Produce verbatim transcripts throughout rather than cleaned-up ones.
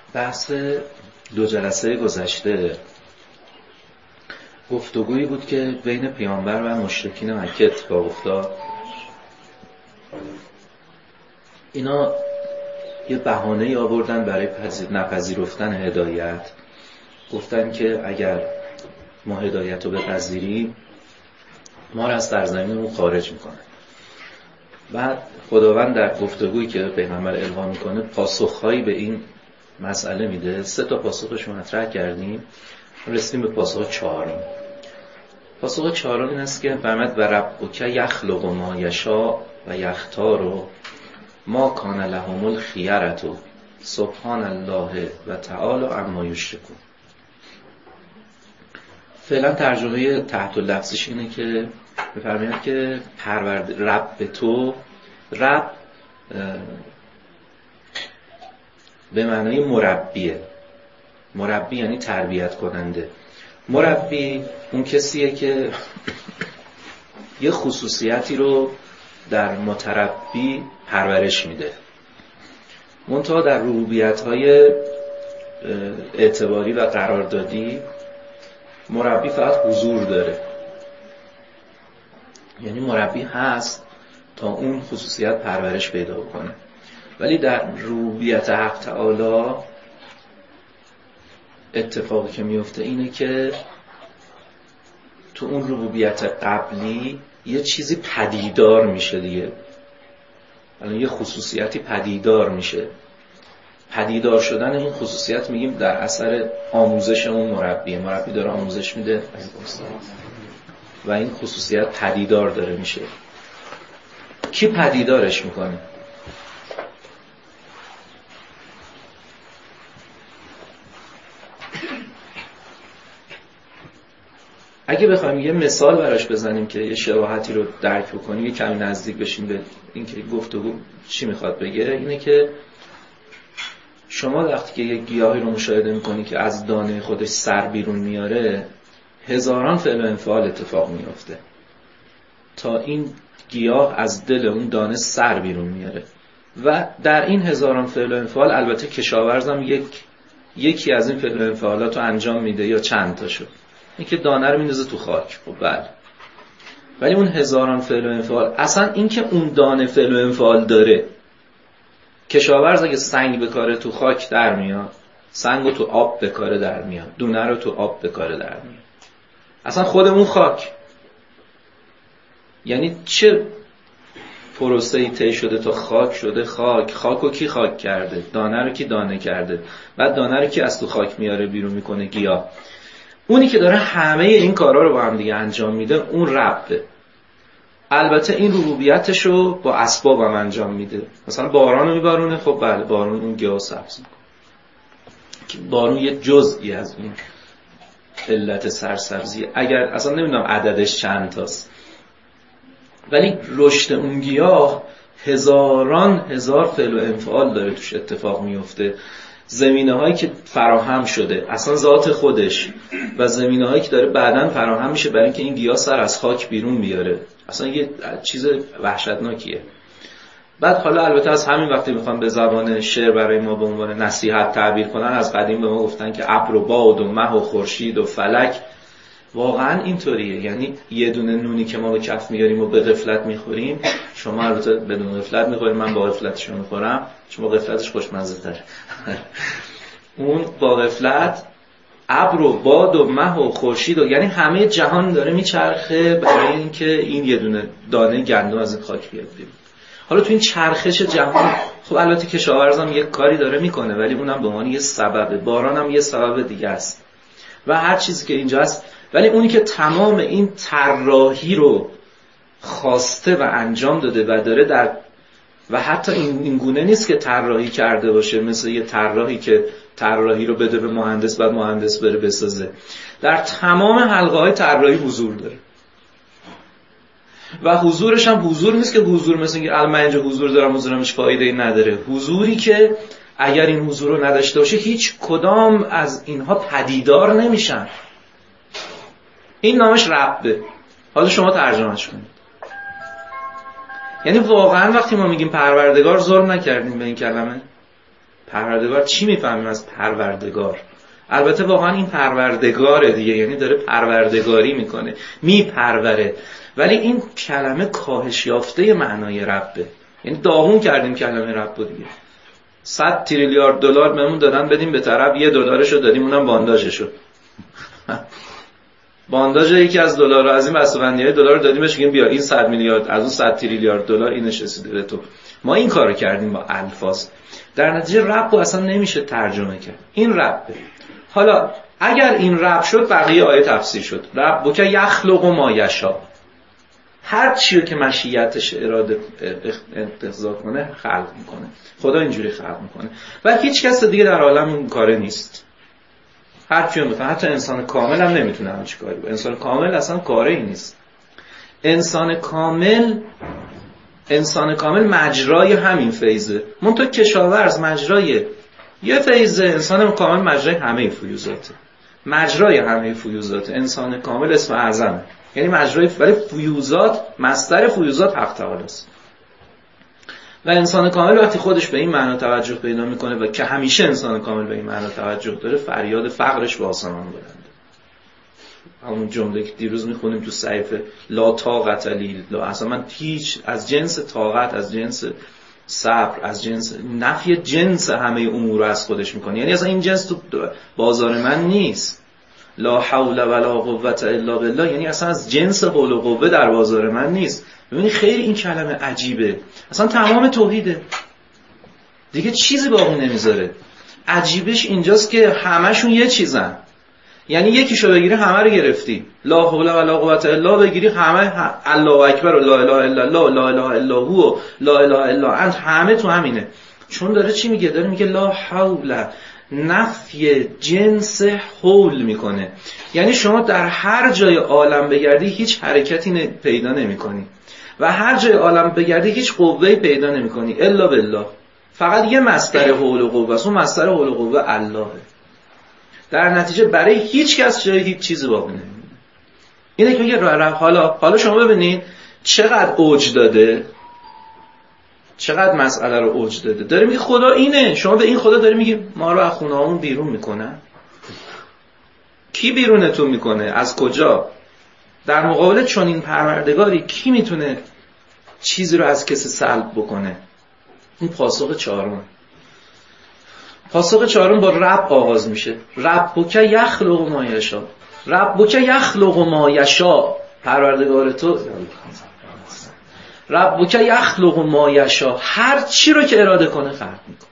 بحث دو جلسه گذشته گفتگویی بود که بین پیامبر و مشرکین مکه اتفاق افتاد. اینا یه بهانه‌ای آوردن برای نپذیرفتن هدایت. گفتن که اگر ما هدایت رو بپذیریم ما رو از سرزمینمون خارج میکنه. بعد خداوند در گفتگویی که پیغمبر الهام میکنه پاسخهایی به این مسئله میده. سه تا پاسخش مطرح کردیم، رسیدیم به پاسخ چهارم. پاسخ چهارم این است که فرمود و ربک یخلق ما یشاء و یختار ما کان لهم الخیرة سبحان الله و تعالی عما یشرکون. فعلا ترجمه تحت لفظش اینه که بفرمایید که پرورد رب تو، رب به معنای مربیه. مربی یعنی تربیت کننده. مربی اون کسیه که یه خصوصیتی رو در متربی پرورش میده. منتها در ربوبیت‌های اعتباری و قراردادی مربی فقط حضور داره، یعنی مربی هست تا اون خصوصیت پرورش پیدا کنه. ولی در ربوبیت حق تعالی اتفاقی که میفته اینه که تو اون ربوبیت قبلی یه چیزی پدیدار میشه دیگه، الان یه خصوصیتی پدیدار میشه. پدیدار شدن این خصوصیت میگیم در اثر آموزش اون مربیه. مربی داره آموزش میده و این خصوصیت پدیدار داره میشه. کی پدیدارش میکنه؟ اگه بخوایم یه مثال براش بزنیم که یه شباهتی رو درک بکنیم، یه کمی نزدیک بشیم به اینکه گفتگو چی میخواد بگه، اینه که شما وقتی که یه گیاهی رو مشاهده میکنی که از دانه خودش سر بیرون میاره، هزاران فعل و انفعال اتفاق میفته تا این گیاه از دل اون دانه سر بیرون میاره. و در این هزاران فعل و انفعال البته کشاورزم یک یکی از این فعل و انفعالات رو انجام میده یا چند تاشو، این که دانه رو میندازه تو خاک. خب بله، ولی اون هزاران فعل و انفعال، اصلا این که اون دانه فعل و انفعال داره، کشاورز اگه سنگ بکاره تو خاک در میاد، سنگ رو تو آب بکاره در میاد، دونه رو تو آب بکاره در میاد. اصلا خودمون خاک، یعنی چه پروسه‌ای طی شده تا خاک شده خاک. خاک رو کی خاک کرده؟ دانه رو کی دانه کرده؟ بعد دانه رو کی از تو خاک میاره بیرون میکنه؟ گیاه. اونی که داره همه این کارا رو با هم دیگه انجام میده اون ربه. البته این ربوبیتش رو با اسباب هم انجام میده. مثلا باران رو میبارونه، خب بله بارون اون گیاه سبز میکنه. بارون یه جزئی از این علت سرسبزی، اگر اصلا نمیدونم عددش چند تاست، ولی رشد اون گیاه هزاران هزار فعل و انفعال داره توش اتفاق میفته. زمینه هایی که فراهم شده اصلا ذات خودش و زمینه هایی که داره بعداً فراهم میشه برای اینکه این گیاه سر از خاک بیرون بیاره، اصلا یه چیز وحشتناکیه. بعد حالا البته از همین وقتی میخوام به زبان شعر برای ما به عنوان نصیحت تعبیر کنن، از قدیم به ما گفتن که ابر و باد و مه و خورشید و فلک. واقعا اینطوریه، یعنی یه دونه نونی که ما به کف میاریم و به غفلت میخوریم، شما البته بدون غفلت میخوریم، من با غفلتش میخورم چون با غفلتش خوشمزه تره. اون با غفلت ابر و باد و مه و خورشید و یعنی همه جهان داره میچرخه برای اینکه این یه دونه دانه گندم از این خاک بیاد بیرون. حالا تو این چرخش جهان خب البته کشاورزم یک کاری داره میکنه، ولی اونم به عنوان یه سببه. باران هم یه سبب دیگه است و هر چیزی که اینجا است. ولی اونی که تمام این طراحی رو خواسته و انجام داده و داره در و حتی این این گونه نیست که طراحی کرده باشه مثل یه طراحی که طراحی رو بده به مهندس بعد مهندس بره بسازه. در تمام حلقه های طراحی حضور داره و حضورش هم حضور نیست که حضور مثل اینکه الان من اینجا حضور دارم حضورم هیچ فایده‌ای نداره. حضوری که اگر این حضور رو نداشته باشه هیچ کدام از اینها پدیدار نمیشن. این نامش ربه. حالا شما ترجمهش کنید. یعنی واقعا وقتی ما میگیم پروردگار ظلم نکردیم به این کلمه. پروردگار چی میفهمیم از پروردگار؟ البته واقعا این پروردگاره دیگه، یعنی داره پروردگاری میکنه، میپروره، ولی این کلمه کاهش یافته معنای ربه، یعنی داغون کردیم کلمه رب دیگه. صد تریلیارد دلار بهمون دادن بدیم به طرف، یه دلارشو دادیم اونم بانداژشو. بانداژ یکی از دلار از این بسته‌بندی‌های دلار دادیمش، میگیم بیا این صد میلیارد از اون صد تریلیارد دلار اینش رسیده به تو. ما این کارو کردیم با الفاظ، در نتیجه رب رو اصلا نمیشه ترجمه کرد. این ربه. حالا اگر این رب شد بقیه آیه تفسیر شد. رب که یخلق ما یشاء، هر چیو که مشیتش اراده اقتضا کنه خلق میکنه. خدا اینجوری خلق میکنه و هیچ کس دیگه در عالم این کاره نیست. هر کیو میتونه، حتی انسان کامل هم نمیتونه همین کاری بکنه. انسان کامل اصلا کاری نیست. انسان کامل انسان کامل مجرای همین فیضه. منتها کشاورز مجرای یه فیضه، انسان کامل مجرای همه فیوزاته. مجرای همه فیوزاته. انسان کامل اسم اعظمه. یعنی مجرای، ولی فیوزات، مصدر فیوزات حق تعالی است. و انسان کامل وقتی خودش به این معنا توجه پیدا میکنه و که همیشه انسان کامل به این معنا توجه داره، فریاد فقرش به آسمان بلنده. همون جمله که دیروز میخونیم تو صحیفه لا طاقت لی، لا، اصلا من هیچ، از جنس طاقت، از جنس صبر، از جنس نفی جنس همه امور رو از خودش میکنه. یعنی اصلا این جنس تو بازار من نیست. لا حول ولا قوة الا بالله، یعنی اصلا از جنس حول و قوه در بازار من نیست. ببینید خیلی این کلمه عجیبه، اصلا تمام توحیده دیگه، چیزی باقی نمیذاره. عجیبش اینجاست که همشون یه چیزن، یعنی یکیشو بگیری همه رو گرفتی. لا حول ولا قوة الا بگیری همه، الله اکبر و لا اله الا الله، لا اله الا هو، لا اله الا انت، همه تو همینه. چون داره چی میگه؟ داره میگه لا حول، نفی جنس حول میکنه. یعنی شما در هر جای عالم بگردی هیچ حرکتی پیدا نمیکنی و هر جای عالم بگردی هیچ قوه‌ای پیدا نمیکنی الا بالله. فقط یه مصدر حول و قوه است، اون مصدر حول و قوه اللهه. در نتیجه برای هیچ کس جای هیچ چیزی باقی نمیمونه. اینه که میگه حالا حالا شما ببینید چقدر اوج داده، چقدر مسئله رو اوج داده. داره میگه خدا اینه، شما به این خدا داری میگی ما رو از خونه‌هامون بیرون میکنن. کی بیرونتون میکنه؟ از کجا؟ در مقابل چون این پروردگاری کی میتونه چیزی رو از کسی سلب بکنه؟ این پاسخ چهارم. پاسخ چهارم با رب آغاز میشه. ربک یخلق ما یشاء. ربک یخلق ما یشاء، پروردگار تو ربک یخلق ما یشاء، هر چی رو که اراده کنه خلق میکنه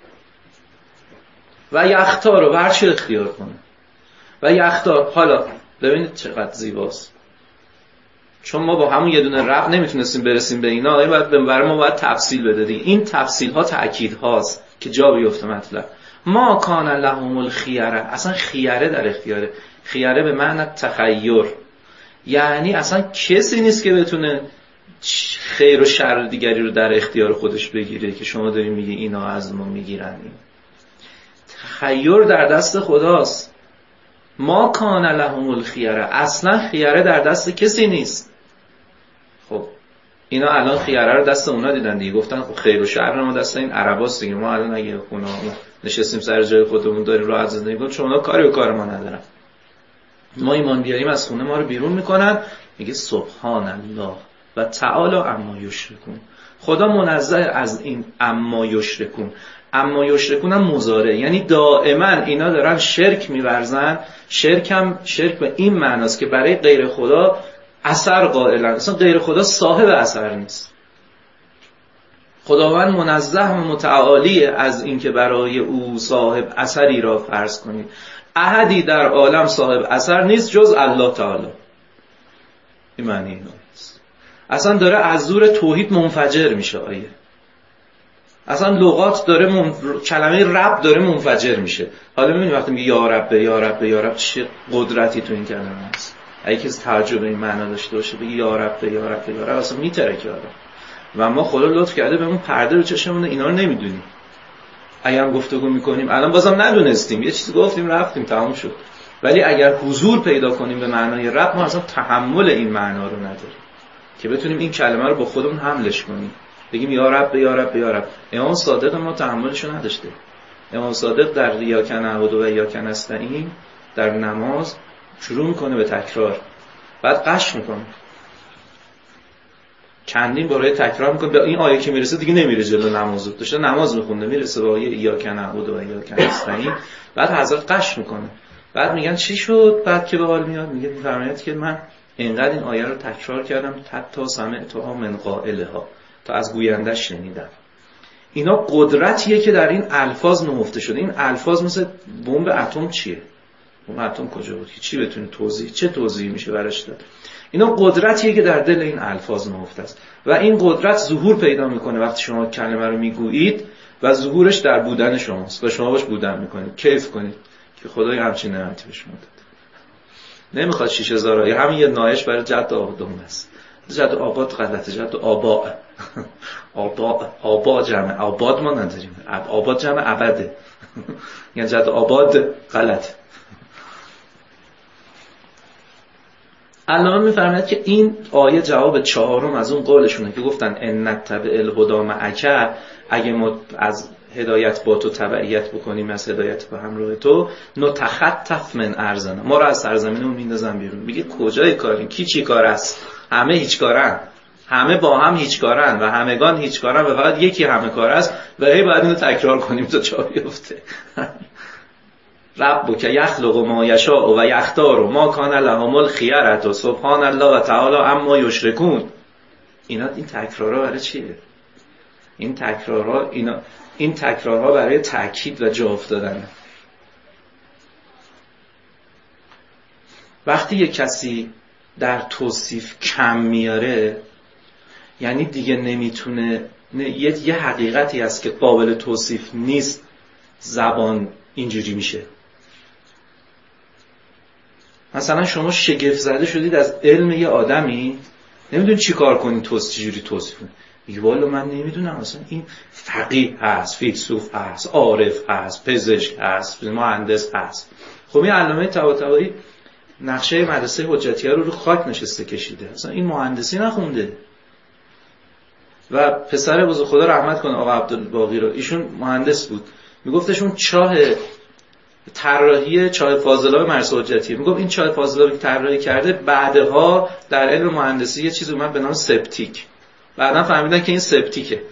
و یختار رو هر چی اختیار کنه و یختار. حالا ببینید چقدر زیباست، چون ما با همون یه دونه رب نمیتونستیم برسیم به اینا، این باید برای ما باید تفصیل بده دیگه. این تفصیل ها تأکید هاست که جا بیفته مطلب. ما کان لهم الخیره، اصلا خیره در اختیاره. خیره به معنی تخیر، یعنی اصلا کسی نیست که بتونه خیر و شر دیگری رو در اختیار خودش بگیره که شما داری میگی اینا از ما میگیرن. تخیر در دست خداست. ما کان لهم الخیره، اصلا خیره در دست کسی نیست. خب اینا الان خیره رو دست اونا دیدن دیگه، گفتن خب خیر و شر ما دست این عرباست دیگه. ما الان اگه خونه نشستیم سر جای خودمون داریم راحت زندگی کنیم، چون اونا کاری و کار ما ندارن. ما ایمان بیاریم از خونه ما رو بیرون میکنن. میگه سبحان الله و تعالی عما یشرکون. خدا منزه از این عما یشرکون. اما یشرکون هم مضارع، یعنی دائما اینا دارن شرک می‌ورزن. شرک هم شرک به این معناست که برای غیر خدا اثر قائلن، اصلا غیر خدا صاحب اثر نیست. خداوند منزه و متعالی از این که برای او صاحب اثری را فرض کنید. احدی در عالم صاحب اثر نیست جز الله تعالی. این معنی اینه. اصلا داره از زور توحید منفجر میشه آیه. اصلا لغات داره من... کلمه رب داره منفجر میشه. حالا میبینی وقتی میگه یا رب یا رب یا رب چه قدرتی تو این کلمه هست. اگه کسی تعجب این معنا داشته باشه بگی یا رب یا رب یا رب، اصلا میترکه آدم. و ما خدا لطف کرده بهمون پرده رو چشمون، اینا رو نمیدونیم. اگه هم گفتگو میکنیم الان بازم ندونستیم، یه چیزی گفتیم رفتیم تمام شد. ولی اگر حضور پیدا کنیم به معنای رب، ما اصلا تحمل این معنا رو نداریم که بتونیم این کلمه رو با خودمون حملش کنیم، بگیم یا رب یا رب یا رب. امام صادق ما تحملش رو نداشته. امام صادق در ایاک نعبد و ایاک نستعین در نماز شروع میکنه به تکرار، بعد قش میکنه، چندین باره تکرار میکنه، به این آیه که میرسه دیگه نمیره جلو نماز، داشته نماز میخونده میرسه به آیه ایاک نعبد و ایاک نستعین، بعد حضرت قش میکنه، بعد میگن چی شد؟ بعد که به حال میاد میگه میفرماید که من اینقدر این آیه رو تکرار کردم حتی سمعتها من قائلها، تا از گویندش شنیدم. اینا قدرتیه که در این الفاظ نهفته شده. این الفاظ مثل بمب اتم چیه؟ بمب اتم کجا بود؟ چی بتونه توضیح، چه توضیحی میشه براش داد؟ اینا قدرتیه که در دل این الفاظ نهفته است و این قدرت ظهور پیدا میکنه وقتی شما کلمه رو میگویید و ظهورش در بودن شماست و شما باش بودن میکنید، کیف کنید که خدای همچین نعمتی به شما داد. نمیخواد شش هزار آیه، همین یه نایش برای جد آبادم است. جد آباد غلطه، جد آبا آبا آبا جمع آباد ما نداریم، آباد جمع ابده، یعنی جد آباد غلط. علامه میفرماید که این آیه جواب چهارم از اون قولشونه که گفتن ان نتبع الهدی معک، اگه ما از هدایت با تو تبعیت بکنیم، از هدایت با همراه تو، نتخطف من ارضنا، ما رو از سرزمینمون میندازن بیرون. میگه کجای کارین؟ کی چی کار است؟ همه هیچ کارن، همه با هم هیچ کارن و همگان هیچ کارن و فقط یکی همه کار است و هی باید اینو تکرار کنیم تا جا بیفته. ربک یخلق ما یشاء و یختار ما کان لهم الخیرة سبحان الله و تعالی عما یشرکون. اینا این تکرارها برای چیه؟ این تکرارها اینا این تکرارها برای تأکید و جا افتادن. وقتی یک کسی در توصیف کم میاره یعنی دیگه نمیتونه، یه, یه حقیقتی هست که قابل توصیف نیست، زبان اینجوری میشه. مثلا شما شگفت زده شدید از علم یه آدمی، نمیدونی چی کار کنی، توصیف چجوری توصیف کنی. میگه والا من نمیدونم، مثلا این فقیه هست، فیلسوف هست، عارف هست، پزشک هست، مهندس هست. خب این علامه طباطبایی نقشه مدرسه حجتیه رو رو خاک نشسته کشیده، مثلا این مهندسی نخونده. و پسر بزرگ خدا رحمت کنه آقا عبدالباقی رو، ایشون مهندس بود، میگفتشون چاه طراحی چاه فاضلاب مدرسه حجتیه، میگفت این چاه فاضلابی که طراحی کرده بعدها در علم مهندسی یه چیزی اومد به نام سپتیک، بعدا فهمیدن که این سپتیکه.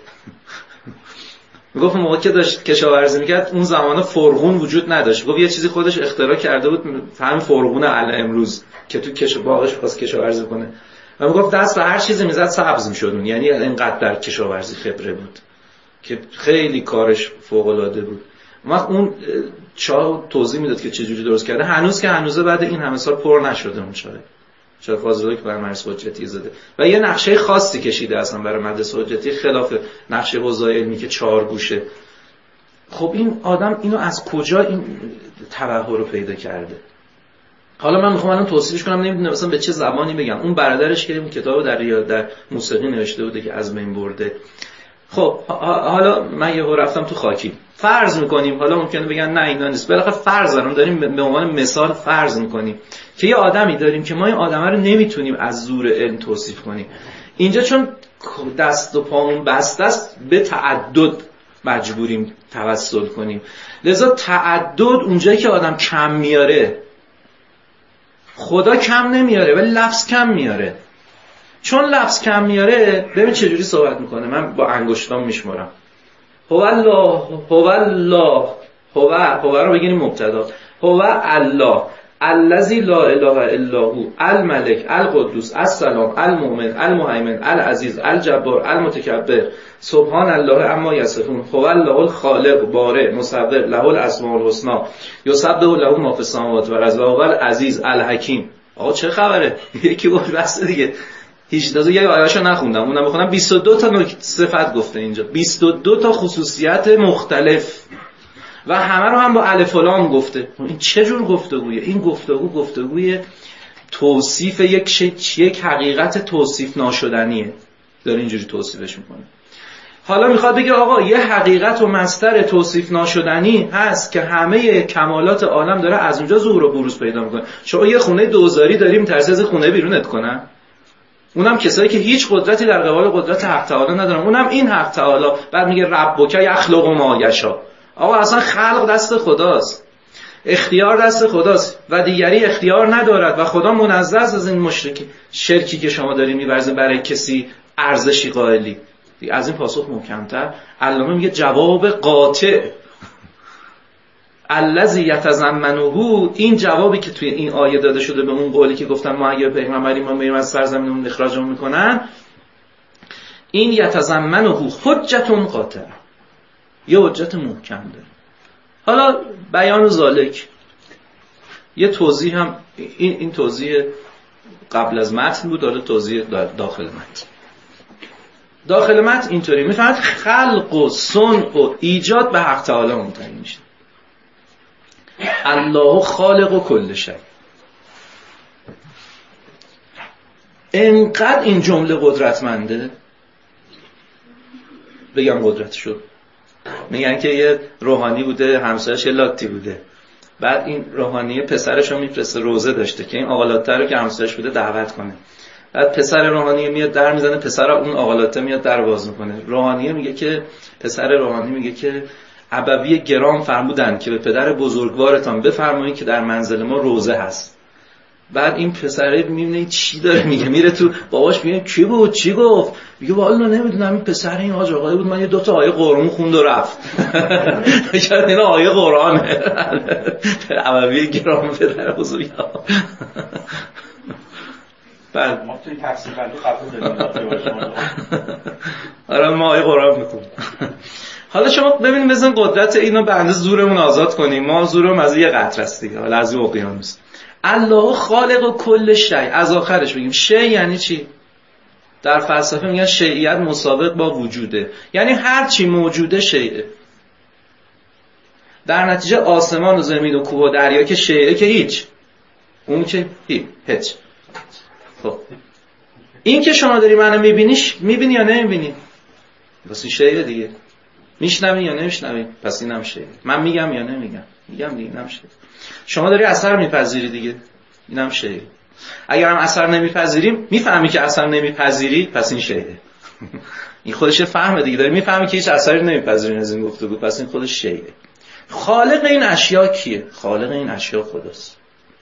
میگفت موقع که داشت کشاورزی میکرد اون زمانه فرغون وجود نداشت، میگفت یه چیزی خودش اختراع کرده بود، فهم فرغون ال امروز که تو کش باغش خواست کشاورزی کنه و میگفت دست به هر چیزی میزد سبز میشد، یعنی اینقدر در کشاورزی خبره بود که خیلی کارش فوق العاده بود. وقت اون چاه توضیح میداد که چجوری درست کرده، هنوز که هنوزه بعد این همه سال پر نشده اون چاه. چاه فاضلابی که برای مدرسه حجتیه زده و یه نقشه خاصی کشیده اصلا برای مدرسه حجتیه، خلاف نقشه حوزه علمی که چهار گوشه. خب این آدم اینو از کجا این تبحر رو پیدا کرده؟ حالا من میخوام الان توصیفش کنم، نمیدونم مثلا به چه زبانی بگم. اون برادرش که این کتابو در ریاض در موسیقی نوشته بوده که از بین برده. خب حالا من یهو رفتم تو خاکی، فرض میکنیم، حالا ممکنه بگن نه اینا نیست، بالاخره فرض دارم داریم به عنوان مثال فرض میکنیم که یه آدمی داریم که ما این آدم رو نمیتونیم از زور علم توصیف کنیم. اینجا چون دست و پامون بسته است به تعدد مجبوریم توسل کنیم، لذا تعدد اونجایی که آدم کم میاره، خدا کم نمیاره ولی لفظ کم میاره. چون لفظ کم میاره ببین چجوری صحبت میکنه، من با انگشتام میشمارم. هو الله هو الله هو هو رو بگیریم مبتدا، هو الله الذی لا اله الا هو الملک القدوس السلام المؤمن المهیمن العزیز الجبار المتکبر سبحان الله عما یصفون هو الله الخالق بارئ مصور له الاسماء الحسنی یسبح له ما فی السماوات و الارض و هو العزیز الحکیم. آقا چه خبره؟ یکی بود بس دیگه. هیچ تازه یه آیه‌اشو نخوندم، اونم بخونم. بیست و دو تا صفت گفته اینجا، بیست و دو تا خصوصیت مختلف و همه رو هم با الف و لام گفته. این چه جور گفتگویه؟ این گفتگو گفتگوی توصیف یک شی، یک حقیقت توصیف ناشدنیه، داره اینجوری توصیفش میکنه. حالا میخواد بگه آقا یه حقیقت و مصدر توصیف ناشدنی هست که همه کمالات عالم داره از اونجا ظهور و بروز پیدا میکنه. شما یه خونه دوزاری داریم ترس از خونه بیرونت کنن، اونم کسایی که هیچ قدرتی در قبال قدرت حق تعالی ندارن، اونم این حق تعالی بعد میگه ربک یخلق ما یشاء. آقا اصلا خلق دست خداست، اختیار دست خداست و دیگری اختیار ندارد و خدا منزه است از این مشرکی شرکی که شما دارید می‌ورزید برای کسی ارزشی قائلی. از این پاسخ محکم‌تر علامه میگه جواب قاطع الذی یتضمنه، این جوابی که توی این آیه داده شده به اون قولی که گفتن ما اگه پیغمبریم ما میریم از سرزمینمون اخراجمون میکنن، این یتضمنه حجت قاطع، یه حجت محکم داره. حالا بیان ذالک یه توضیح هم، این این توضیح قبل از متن بود، داره توضیح داخل متن. داخل متن اینطوری میفهمید خلق و صنع و ایجاد به حق تعالی منتهی میشه. الله خالق و کل شی. انقدر این جمله قدرتمنده، بگم قدرتشو، میگن که یه روحانی بوده همسایش یه لاتی بوده، بعد این روحانی پسرش رو میفرسته، روزه داشته که این آقا لاته رو که همسایش بوده دعوت کنه، بعد پسر روحانی میاد در میزنه، پسر اون آقا لاته میاد در باز میکنه، روحانی میگه که پسر روحانی میگه که ابوی گرام فرمودن که به پدر بزرگوارتان بفرمایید که در منزل ما روزه هست. بعد این پسره میبینه چی داره میگه، میره تو باباش میگه کی بود چی گفت، میگه والا نمیدونم این پسر این حاج آقای بود، من یه دو تا آیه قرآن خوند و رفت. شاید اینا آیه قرآنه. ابوی گرام پدر بزرگوار. بعد ما توی تفسیر بندی قبول داریم. آره ما آیه قرآن میخونیم. حالا شما ببینید بزن قدرت اینو به اندازه زورمون آزاد کنیم، ما زورم از یه قطره است دیگه، حالا از اقیانوس. الله خالق و کل شی، از آخرش بگیم شی یعنی چی؟ در فلسفه میگن شیعیت مسابق با وجوده، یعنی هر چی موجوده شیعه. در نتیجه آسمان و زمین و کوه و دریا که شیعه که هیچ، اون که هیچ هیچ. خب این که شما داری منو میبینیش، میبینی یا نمیبینی؟ بس این شیعه دیگه. میشنوی یا نمیشنوی؟ پس اینم شیعه. من میگم یا نمیگم؟ میگم دیگه، اینم شیعه. شما داری اثر میپذیری دیگه، اینم شیعه. اگر هم اثر نمیپذیریم، میفهمی که اثر نمیپذیری، پس این شیعه. این خودش فهمه دیگه، داری میفهمی که هیچ اثری نمیپذیرین از این گفتگو، پس این خودش شیعه. خالق این اشیا کیه؟ خالق این اشیا خداست.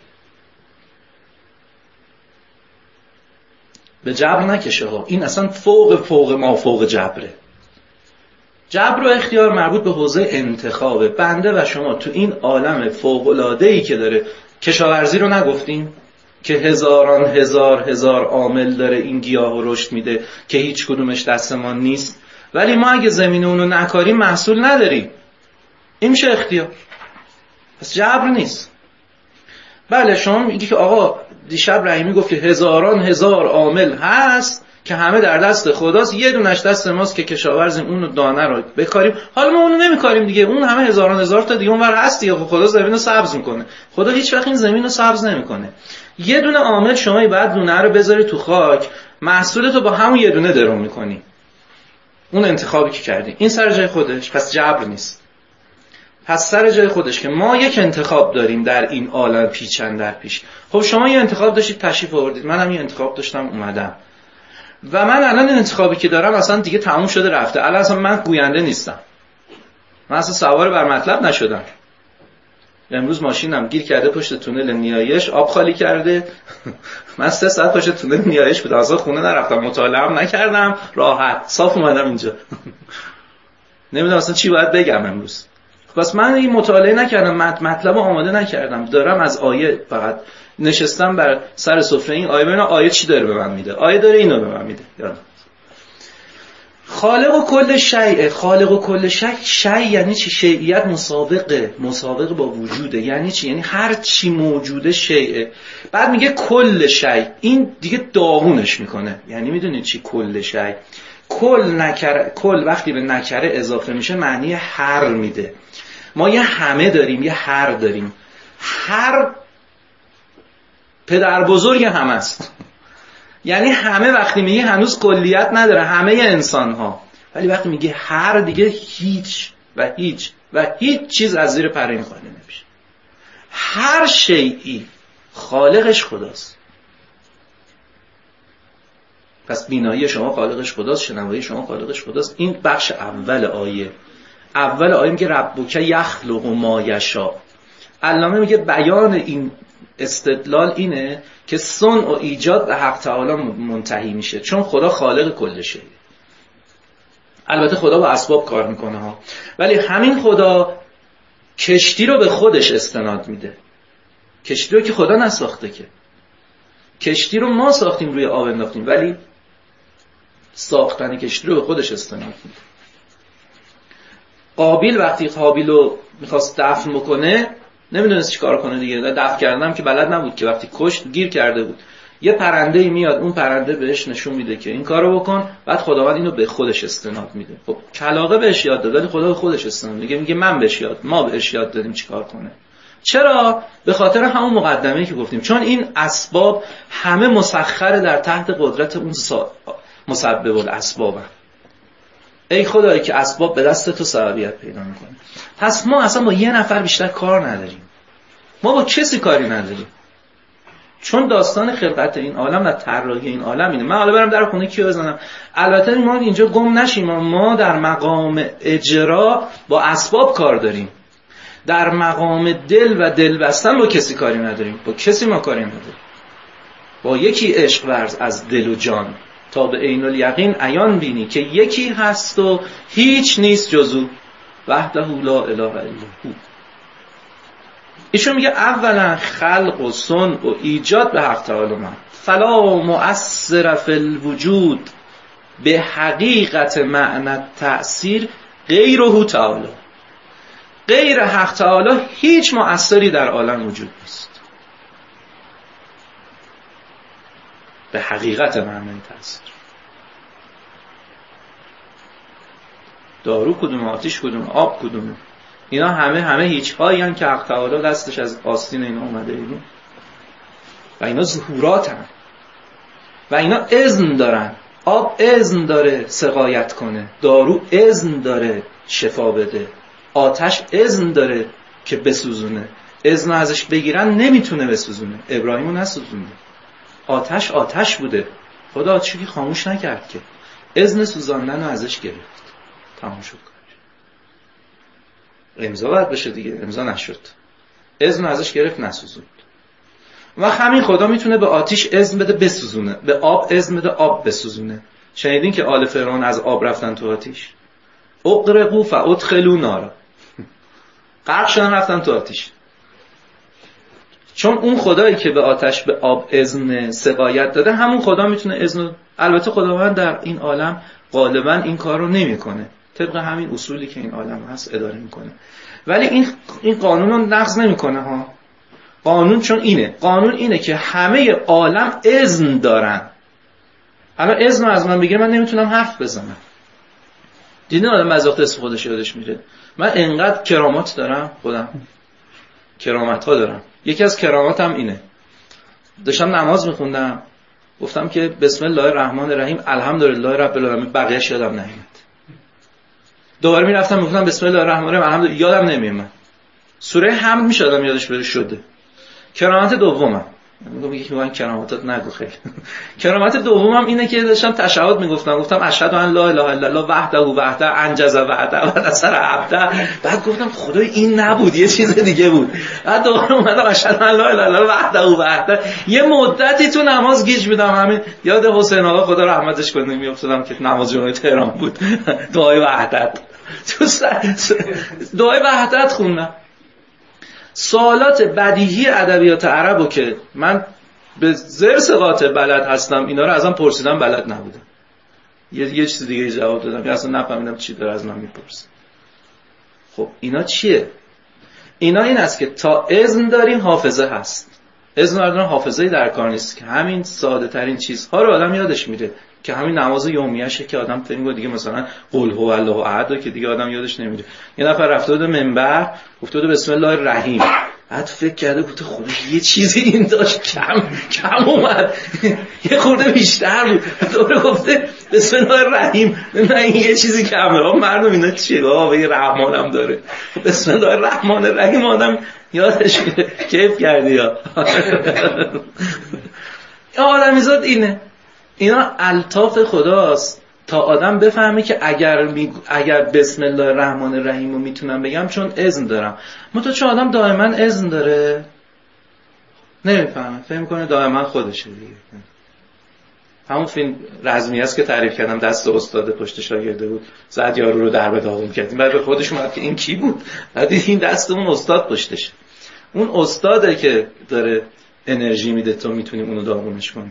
به جبر نکشه ها، این اصلا فوق فوق ما فوق جبره. جبر و اختیار مربوط به حوزه انتخابه. بنده و شما تو این عالم فوق‌العاده‌ای که داره، کشاورزی رو نگفتیم که هزاران هزار هزار عامل داره این گیاه رو رشد میده که هیچ کدومش دست ما نیست، ولی ما اگه زمین اونو نکاریم محصول نداریم. این میشه اختیار، پس جبر نیست. بله شما میگی که آقا دیشب رحیمی گفت که هزاران هزار عامل هست که همه در دست خداست، یه دونش دست ماست که کشاورزیم اونو دانه رو بکاریم. حالا ما اونو نمیکاریم دیگه، اون همه هزاران هزار تا دیگه اونور هست دیگه. خدا زمین رو سبز میکنه، خدا هیچ وقت این زمین رو سبز نمیکنه. یه دونه عامل شما بعد دونه رو بذاری تو خاک، محصولت رو با همون یه دونه درو میکنی. اون انتخابی که کردی، این سر جای خودش، پس جبر نیست. پس سر جای خودش که ما یک انتخاب داریم در این عالم پیچن در پیش. خب شما یه انتخاب داشتید تشریف آوردید، منم یه انتخاب داشتم اومدم، و من الان این انتخابی که دارم اصلا دیگه تموم شده رفته. الان اصلا من گوینده نیستم، من اصلا سوار بر مطلب نشدم. امروز ماشینم گیر کرده پشت تونل نیایش، آب خالی کرده. من سه ساعت پشت تونل نیایش بودم، اصلا خونه نرفتم، مطالعه هم نکردم، راحت صاف اومدم اینجا. نمیدونم اصلا چی باید بگم امروز. پس من این مطالعه نکردم، مطلب آماده نکردم، دارم از آیه فقط نشستم بر سر سفره این آیه، ببینم آیه چی داره به من میده. آیه داره اینو به من میده. خالق و کل شیء، خالق و کل شیء، شیء یعنی چی؟ شیعیت مسابقه، مسابقه با وجوده. یعنی چی؟ یعنی هر چی موجوده شیء. بعد میگه کل شیء، این دیگه داغونش میکنه. یعنی میدونید چی کل شیء؟ کل نکره، کل وقتی به نکره اضافه میشه معنی هر میده. ما یه همه داریم، یه هر داریم. هر پدر بزرگ همه است. یعنی همه وقتی میگه هنوز کلیت نداره، همه انسان ها، ولی وقتی میگه هر دیگه هیچ و هیچ و هیچ چیز از زیر پره این خالی نمیشه. هر شیئی خالقش خداست. پس بینایی شما خالقش خداست، شنوایی شما خالقش خداست. این بخش اول آیه. اول آیه میگه ربک یخلق ما یشاء. علامه میگه بیان این استدلال اینه که صنع و ایجاد به حق تعالی منتهی میشه، چون خدا خالق کل شیء. البته خدا با اسباب کار میکنه ها، ولی همین خدا کشتی رو به خودش استناد میده. کشتی رو که خدا نساخته، که کشتی رو ما ساختیم، روی آب انداختیم، ولی ساختن کشتی رو به خودش استناد میده. قابیل وقتی قابیل رو میخواست دفن بکنه نمیدونست چی کار کنه دیگه، دفن کردم که بلد نبود، که وقتی کشت گیر کرده بود. یه پرنده میاد، اون پرنده بهش نشون میده که این کارو بکن، بعد خداوند اینو به خودش استناد میده. خب کلاغه بهش یاد داد، ولی خدا به خودش استناد میگه، میگه من بهش یاد ما بهش یاد دادیم چیکار کنه. چرا؟ به خاطر همون مقدمه‌ای که گفتیم، چون این اسباب همه مسخر در تحت قدرت اون سا... مسبب الاسباب. ای خدایی که اسباب به دست تو سببیت پیدا میکنه. پس ما اصلا با یه نفر بیشتر کار نداریم، ما با کسی کاری نداریم، چون داستان خلقت این عالم و طراحی این عالم اینه. من حالا برم در خونه کیو بزنم؟ البته ما اینجا گم نشیم، ما در مقام اجرا با اسباب کار داریم، در مقام دل و دل بستن با کسی کاری نداریم. با کسی ما کاری نداریم، با یکی عشق ورز از دل و جان تا به عین الیقین عیان بینی که یکی هست و هیچ نیست جزو وحده لا اله الا هو. ایشون میگه اولا خلق و صنع و ایجاد به حق تعالی من فلا مؤثر فی الوجود به حقیقت معنی تأثیر غیره تعالی. غیر حق تعالی هیچ مؤثری در عالم وجود نیست به حقیقت معنی تأثیر. دارو کدوم، آتش کدوم، آب کدوم، اینا همه همه هیچ هایی هن که حق تعالی دستش از آستین اینا اومده اینا، و اینا ظهورات هن و اینا اذن دارن. آب اذن داره سقایت کنه، دارو اذن داره شفا بده، آتش اذن داره که بسوزونه. اذن ازش بگیرن نمیتونه بسوزونه. ابراهیمو نسوزونه، آتش آتش بوده، خدا آتشی خاموش نکرد که، اذن سوزاندن رو ازش گرفت، تمام شد. امضا باید بشه دیگه، امضا نشد، اذن ازش گرفت نسوزوند. و همین خدا میتونه به آتش اذن بده بسوزونه، به آب اذن بده آب بسوزونه. شنیدین که آل فرعون از آب رفتن تو آتش؟ اغرقوا فادخلوا نارا، غرق شدن رفتن تو آتش. چون اون خدایی که به آتش به آب اذن سقایت داده همون خدا میتونه اذن. البته خداوند در این عالم غالبا این کار رو نمیکنه، طبق همین اصولی که این عالم هست اداره میکنه، ولی این این قانون رو نقض نمیکنه ها. قانون چون اینه، قانون اینه که همه عالم اذن دارن. الان اذن رو از من بگیره من نمیتونم حرف بزنم. دیدین آدم بعضی وقت اسم خودش یادش میره. من انقدر کرامات دارم، خودم کرامت ها دارم. یکی از کراماتم اینه، داشتم نماز میخوندم گفتم که بسم الله الرحمن الرحیم الحمدلله رب العالمین، بقیه‌اش یادم نمیاد. دوباره میرفتم میگفتم بسم الله الرحمن الرحیم الحمدلله، یادم نمیاد. سوره حمد میشه آدم یادش بره شده. کرامت دومم، میگم یکی میگن کراماتات نگو خیلی. کرامت دومم اینه که داشتم تشهد میگفتم، گفتم اشهد ان لا اله الا الله وحده وحده انجز وعده و نصر عبده. بعد گفتم خدای این نبود، یه چیز دیگه بود. بعد دوباره اومدم اشهد ان لا اله الا الله وحده وحده. یه مدتی تو نماز گیج بودم، همین یاد حسین آقا خدا رحمتش کنه میافتادم که نماز جمعه تهران بود، دعای وحدت تو دعای وحدت خوندم. سوالات بدیهی ادبیات عربو که من به زرس قاطع بلد هستم، اینا رو ازم پرسیدم بلد نبودم، یه یه چیز دیگه جواب دادم که اصلا نفهمیدم چی داره از من میپرسه. خب اینا چیه؟ اینا این است که تا اذن داریم حافظه هست. اذن داریم حافظه‌ای در کار نیست که همین ساده ترین چیزها رو آدم یادش میره، که همین نماز یومیه‌شه که آدم فکر می‌کنه دیگه مثلا قل هو الله احد که دیگه آدم یادش نمیره. یه نفر رفته بود منبر گفته بود بسم الله الرحیم، بعد فکر کرده گفته خدا یه چیزی این داشت کم کم اومد، یه خورده بیشتر بود. دوباره گفته بسم الله الرحیم، نه این یه چیزی کمه. مردم اینا چیه؟ آقا یه رحمان هم داره، بسم الله الرحمن الرحیم آدم یادش میره. کیف کردی یا آدمیزاد اینه. اینا الطاف خداست تا آدم بفهمه که اگر می... اگر بسم الله الرحمن الرحیم رو میتونم بگم چون اذن دارم. منتها چون آدم دائما اذن داره نمیفهمه، فهم کنه دائما خودشه دیگه. همون فیلم رزمی است که تعریف کردم، دست استاد پشت شاگرده بود، زد یارو رو در به داغون کردیم، بعد به خودش اومد که این کی بود، بعد این دست اون استاد پشتشه. اون استاده که داره انرژی میده تو میتونی اونو داغونش کنی.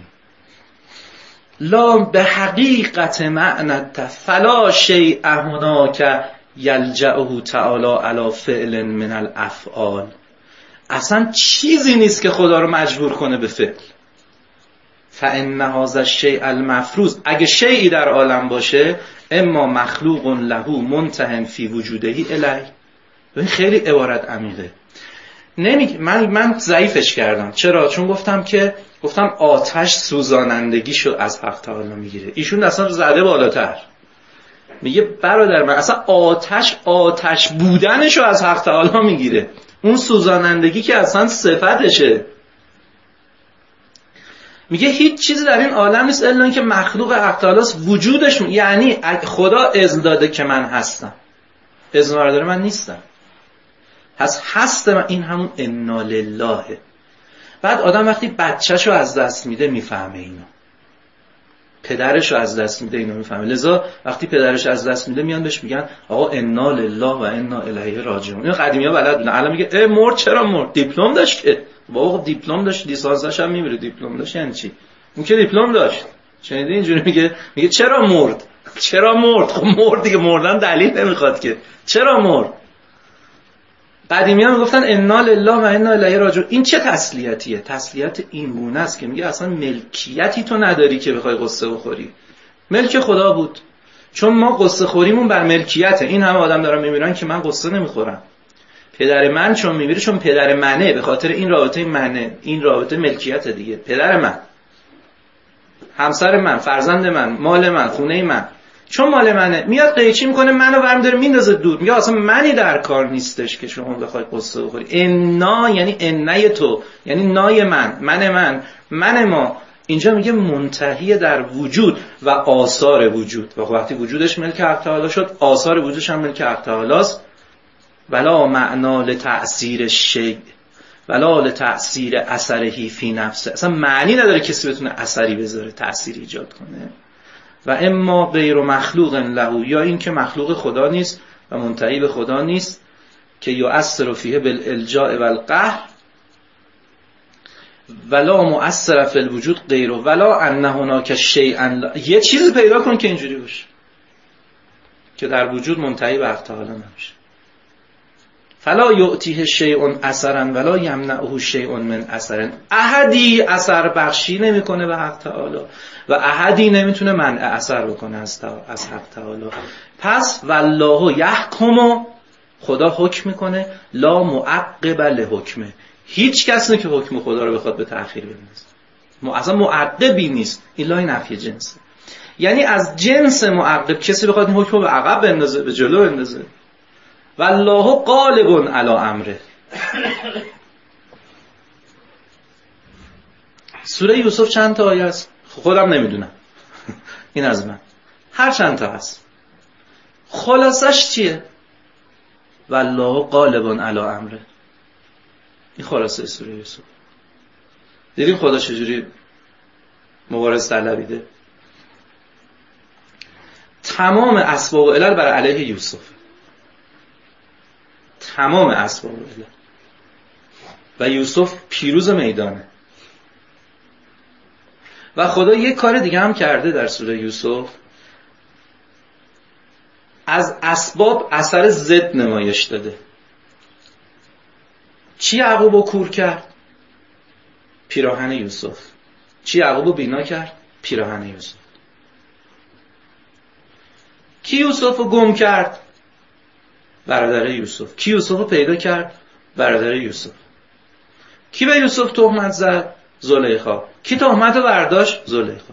لا به حقیقت معنت فلا شیء هناک یلجأه تعالی علی فعل من الافعال. اصلا چیزی نیست که خدا رو مجبور کنه به فعل. فان هذا الشیء المفروض، اگه شیئی در عالم باشه اما مخلوق له منتهی فی وجوده الیه. این خیلی عبارت عمیقه. نمیگه من من ضعیفش کردم. چرا؟ چون گفتم که گفتم آتش سوزانندگیشو از حق تعالی میگیره. ایشون اصلا زده بالاتر. میگه برادر من اصلا آتش آتش بودنشو از حق تعالی میگیره. اون سوزانندگی که اصلا صفتشه. میگه هیچ چیزی در این عالم نیست الا اینکه مخلوق حق تعالی است. وجودش یعنی خدا اذن داده که من هستم. اذن داره من نیستم. پس هست من این همون انا لله. بعد آدم وقتی بچه‌شو از دست میده میفهمه اینو، پدرشو از دست میده اینو میفهمه. لذا وقتی پدرش از دست میده میان بهش میگن آقا انا لله و انا الیه راجعون. این قدیمی‌ها بلد بودن. الان میگه اه مرد. چرا مرد؟ دیپلم داشت که. بابا دیپلم داشت، لیسانسش هم میمیره. دیپلم داشت یعنی چی؟ اون که دیپلم داشت. شنیدی اینجوری میگه میگه چرا مرد؟ چرا مرد؟ خب مرد دیگه، مردن دلیل نمیخواد که. چرا مرد؟ قدیمی‌ها میگفتن انا لله و انا الیه راجعون. این چه تسلیتیه؟ تسلیت این گونه است که میگه اصلا ملکیتی تو نداری که بخوای قصه بخوری. ملک خدا بود. چون ما قصه خوریمون بر ملکیته. این همه آدم دارن میمیرن که من قصه نمیخورم. پدر من چون میمیره چون پدر منه، به خاطر این رابطه منه. این رابطه ملکیت دیگه. پدر من، همسر من، فرزند من، مال من، خونه من، چون مال منه میاد قیچی میکنه منو برم داره میندازه دور. میگه اصلا منی در کار نیستش که شما بخوای قصه بخوری. انا یعنی انای تو، یعنی نای من، من من من ما. اینجا میگه منتهی در وجود و آثار وجود. و وقتی وجودش ملک حق تعالی شد آثار وجودش هم ملک حق تعالی است. ولا معنا لتأثیر شیء ولا لتأثیر اثره فی نفسه. اصلا معنی نداره کسی بتونه اثری بذاره، تأثیر ایجاد کنه. و اما غیر مخلوق له، یا این که مخلوق خدا نیست و منتهی به خدا نیست که یؤثر فیه بالالجاء والقهر ولا مؤثر فی الوجود غیره ولا ان هناک شیئا. یه چیزی پیدا کن که اینجوری باشه که در وجود منتهی به حق تعالی نمیشه. فلا یعطیه شیء اثرا ولا یمنعه شیء من اثر. احدی اثر بخشی نمیکنه به حق تعالی و احدی نمیتونه منع اثر بکنه از از حق تعالی. پس والله یحکم، خدا حکم میکنه، لا معقب لحکمه. هیچ کسی که حکم خدا رو بخواد به تأخیر بندازه، اصلا معقبی نیست. الا نفی جنسه، یعنی از جنس معقب کسی بخواد این حکم رو به عقب بندازه، به جلو بندازه. والله غالب علی امره. سوره یوسف چند تا آیه است؟ خودم نمیدونم. این از من. هر چند تا هست. خلاصش چیه؟ والله غالب علی امره. این خلاصه سوره یوسف. دیدین خدا چجوری مبارز طلبیده؟ تمام اسباب و علل بر علیه یوسف. تمام اسباب و علل. و یوسف پیروز میدانه. و خدا یک کار دیگه هم کرده در سوره یوسف. از اسباب اثر ضد نمایش داده. چی یعقوبو کور کرد؟ پیراهن یوسف. چی یعقوبو بینا کرد؟ پیراهن یوسف. کی یوسفو گم کرد؟ برادر یوسف. کی یوسفو پیدا کرد؟ برادر یوسف. کی به یوسف تهمت زد؟ زلیخا. کی تهمتو برداشت؟ زلیخا.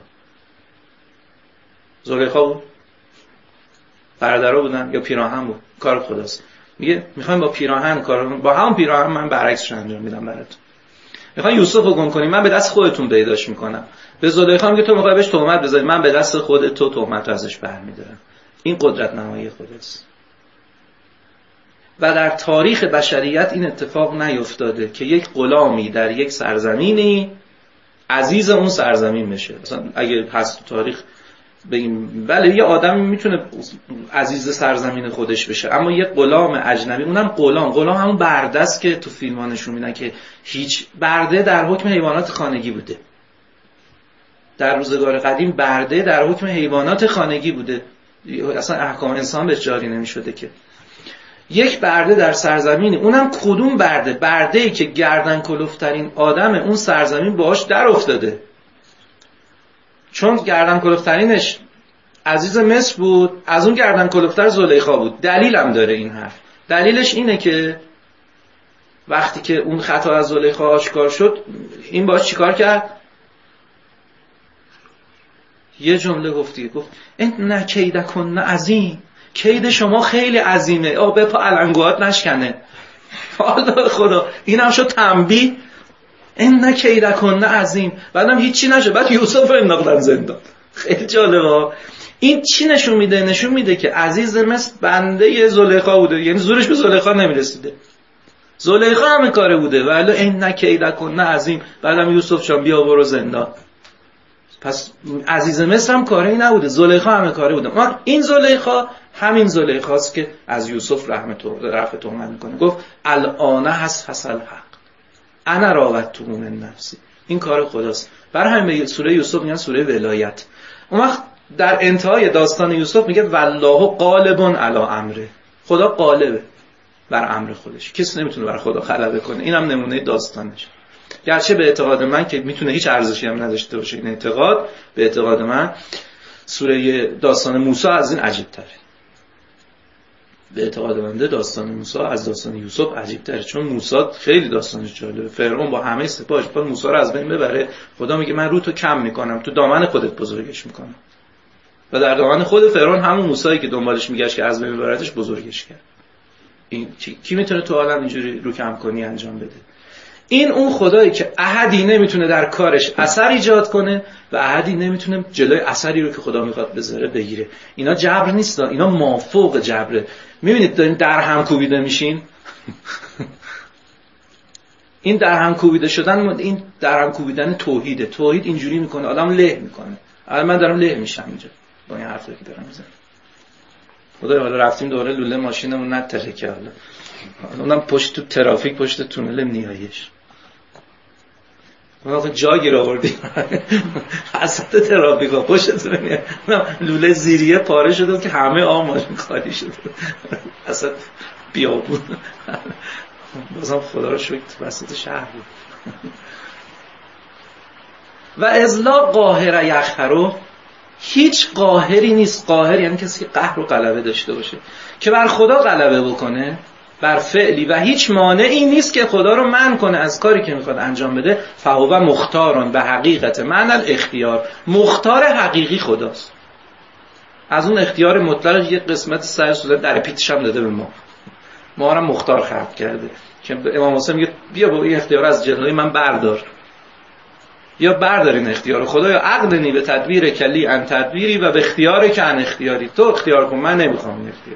زلیخا بود؟ برادرها بودن یا پیراهن بود؟ کار خداست. میگه میخوایم با پیراهن کار با همون پیراهن من برعکسش انجام میدم براتون. میخوان یوسف رو گم کنی، من به دست خودتون پیداش میکنم. به زلیخا میگه تو میخوای بهش تهمت بزنی، من به دست خودت تو تهمت ازش برمیدارم. این قدرت نمایی خودست. و در تاریخ بشریت این اتفاق نیفتاده که یک غلامی در یک سرزمینی عزیز اون سرزمین بشه. مثلا اگه هست تو تاریخ بگیم بله یه آدمی میتونه عزیز سرزمین خودش بشه، اما یه غلام اجنبی، اونم غلام، غلام همون برده است که تو فیلم‌ها نشون میدن که هیچ برده در حکم حیوانات خانگی بوده. در روزگار قدیم برده در حکم حیوانات خانگی بوده، اصلا احکام انسان بهش جاری نمی‌شده. که یک برده در سرزمینی، اونم کدوم برده؟ برده‌ای که گردن کلفترین آدم اون سرزمین باهاش در افتاده، چون گردن کلفترینش عزیز مصر بود، از اون گردن کلفتر زلیخا بود. دلیلم داره این حرف. دلیلش اینه که وقتی که اون خطا از زلیخا آشکار شد، این باهاش چیکار کرد؟ یه جمله گفتی، گفت ان کیدکن عظیم، کید شما خیلی عظیمه، آ به پا علنگوات نشکنه. حالا خدا اینم شد تنبیه، ان کیدکن عظیم. بعدم هیچی نشه، بعد یوسف رو انداختن زندان. خیلی جالبه. این چی نشون میده؟ نشون میده که عزیز مصر بنده زلیخا بوده، یعنی زورش به زلیخا نمیرسیده. زلیخا هم کاره بوده، ولی ان کیدکن عظیم. بعدم یوسف جان بیا برو زندان. پس عزیز مصر هم کاری نبوده، زلیخا هم کاره بوده. ما این زلیخا همین زلیخاست که از یوسف رحمت و رفع تهمت میکنه. گفت الان حس حسل حق انا راودته من نفسی. این کار خداست. برای همین به سوره یوسف میگن سوره ولایت. اون وقت در انتهای داستان یوسف میگه والله غالب علی امره. خدا غالبه بر امر خودش، کسی نمیتونه بر خدا غلبه کنه. اینم نمونه داستانش. گرچه به اعتقاد من که میتونه هیچ ارزشی هم نداشته باشه این اعتقاد، به اعتقاد من سوره داستان موسی از این عجیب تره. به اعتقاد بنده داستان موسی از داستان یوسف عجیب تره، چون موسی خیلی داستانش جالبه. فرعون با همه سپاهش با موسی رو از بین ببره، خدا میگه من رو تو کم میکنم، تو دامن خودت بزرگش میکنم. و در دامن خود فرعون همون موسی که دنبالش میگشت که از بین ببردش بزرگش کرد. این کی, کی میتونه تو عالم اینجوری رو کم کنی انجام بده؟ این اون خدایی که احدی نمیتونه در کارش اثر ایجاد کنه و احدی نمیتونه جلوی اثری رو که خدا میخواد بذاره بگیره. اینا جبر نیست، اینا مافوق جبره. میبینید دارین در هم کوبیده میشین. این در هم کوبیده شدن، این در هم کوبیدن توحیده. توحید اینجوری میکنه، آدم له میکنه. الان من دارم له میشم اینجا با این حرفی که دارم میزنم. خدایا حالا رفتیم دوباره لوله ماشینمون نترکه، حالا اونم پشت تو ترافیک، پشت تونل نیایش. اون وقت جا گیر آوردیم حسد ترافیک ها پشتتون نیایش. لوله زیریه پاره شده که همه آب ماشین خالی شده. اصلا بیابون. بازم خدا رو شکر وسط شهر بود. و ازلا قاهر یخرو، هیچ قاهری نیست. قاهر یعنی کسی که قهر و غلبه داشته باشه که بر خدا غلبه بکنه بر فعلی، و هیچ مانعی نیست که خدا رو منع کنه از کاری که میخواد انجام بده. فهو مختارون به حقیقت معنی الاختیار. مختار حقیقی خداست. از اون اختیار مطلق یه قسمت سر سوزن در پیتش هم داده به ما. ما رو مختار خلق کرده که امام حسین میگه بیا با این اختیار از جلوی من بردار، یا بردارین اختیار خدا، یا عقدنی به تدبیر کلی ان تدبیری و به اختیار که ان اختیاری. تو اختیار کن، من نمیخوام این اختیار.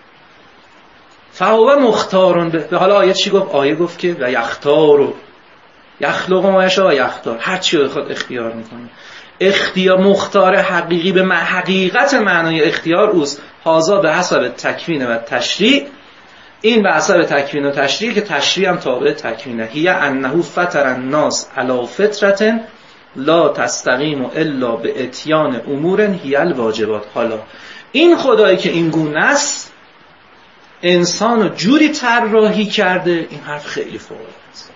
فهو مختارون به حالا آیه چی گفت؟ آیه گفت که و یختارو یخلق ما یشاء و یختار، هر چی بخواد اختیار میکنه. اختیار مختار حقیقی به حقیقت معنای اختیار اوست. هازا به حسب تکوین و تشریع، این به حسب تکوین و تشریع که تشریع هم تابع تکوینه. هی انه فطر الناس علی فطرة لا تستقیم الا به اتیان امور هی الواجبات. حالا این خدایی که این گونه است انسانو جوری طراحی کرده، این حرف خیلی فوق‌العاده است.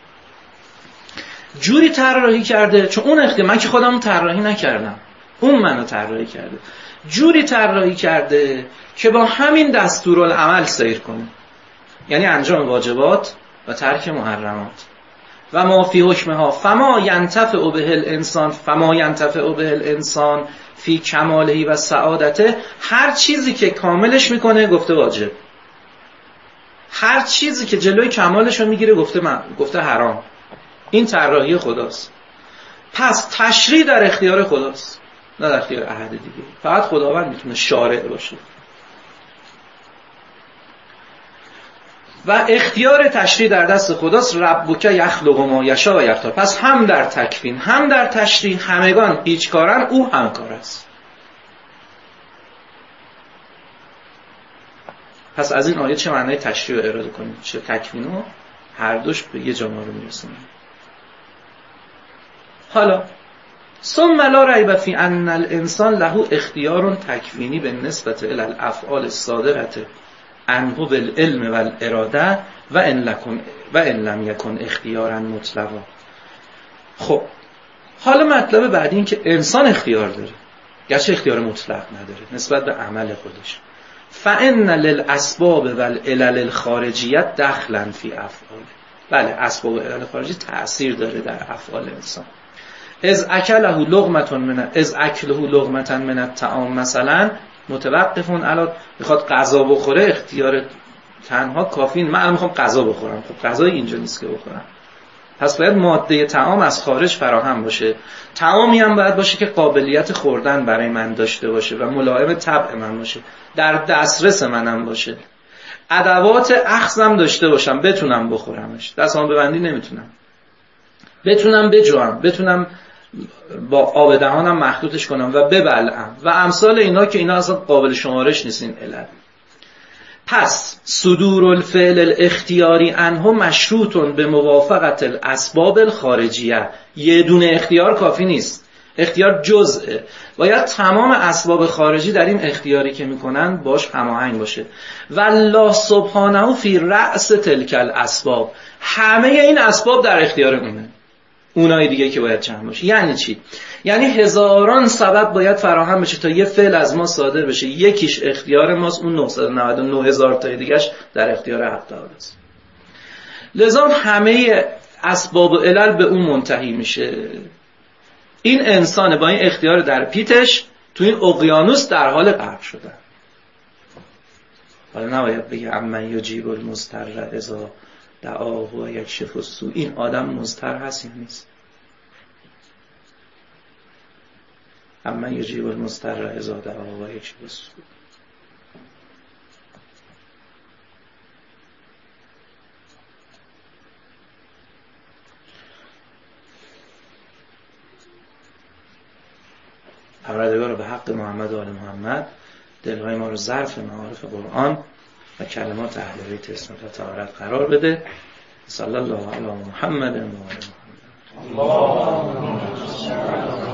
جوری طراحی کرده، چون اون اختیار، من که خودمو طراحی نکردم، اون منو طراحی کرده. جوری طراحی کرده که با همین دستورالعمل سیر کنه، یعنی انجام واجبات و ترک محرمات. و ما فی حکمها فما ینتفع به الانسان فما ینتفع به الانسان فی کماله و سعادته. هر چیزی که کاملش میکنه گفته واجب، هر چیزی که جلوی کمالش رو میگیره گفته من گفته حرام. این طراحی خداست. پس تشریع در اختیار خداست، نه در اختیار احد دیگه. فقط خداوند میتونه شارع باشه و اختیار تشریع در دست خداست. ربک یخلق ما یشاء و یختار. پس هم در تکوین هم در تشریع همگان هیچ کارن، او همکار است. پس از این آیه چه معنای تشریع رو اراده کنیم چه تکوین رو، هر دوش به یه جا ما رو میرسونه. حالا ثم لا ریب فی ان الانسان له اختیار تکوینی بالنسبه الی الافعال الصادره عنه بالعلم والاراده و ان لکن و ان لم یکن اختیارا مطلقا. خب حالا مطلب بعدی این که انسان اختیار داره، گرچه اختیار مطلق نداره نسبت به عمل خودش. فان للاسباب والعلل الخارجیه دخلا فی افعال. بله، اسباب و علل خارجی تأثیر داره در افعال انسان. از اکله لقمه من از اکله لقمه من الطعام مثلا متوقفون علی میخواد غذا بخوره، اختیار تنها کافی. من میخوام غذا بخورم، خب غذای اینجا نیست که بخورم، پس باید ماده طعام از خارج فراهم باشه. طعامی هم باید باشه که قابلیت خوردن برای من داشته باشه و ملائم طبع من باشه، در دسترس منم باشه. ادوات اخذم داشته باشم، بتونم بخورمش. دستام ببندی نمیتونم، بتونم بجوام، بتونم با آب دهانم مخلوطش کنم و ببلعم و امثال اینا که اینا اصلا قابل شمارش نیست این علل. پس صدور الفعل الاختیاری عنه مشروط به موافقت الاسباب الخارجیه. یه دونه اختیار کافی نیست، اختیار جزءه، باید تمام اسباب خارجی در این اختیاری که میکنن باش هماهنگ باشه. والله سبحانه فی رأس تلک الاسباب. همه این اسباب در اختیار اونه، اونای دیگه که باید جمع باشه. یعنی چی؟ یعنی هزاران سبب باید فراهم بشه تا یه فعل از ما صادر بشه، یکیش اختیار ماست، اون نهصد و نود و نه هزار تا دیگه‌اش در اختیار حق تعالی است. لذا همه اسباب و علل به اون منتهی میشه. این انسان با این اختیار در پیتش تو این اقیانوس در حال غرق شدن. حالا نباید بگه امن یجیب المضطر اذا دعاه و یکشف السوء. این آدم مضطر هست یا نیست؟ امن یجیب المضطر اذا دعاه و یکشف السوء. پروردگار به حق محمد و آل محمد دلهای ما رو ظرف معارف قرآن و کلمات اهل بیت اسمت و طهارت قرار بده. صلی الله علی محمد و آل محمد.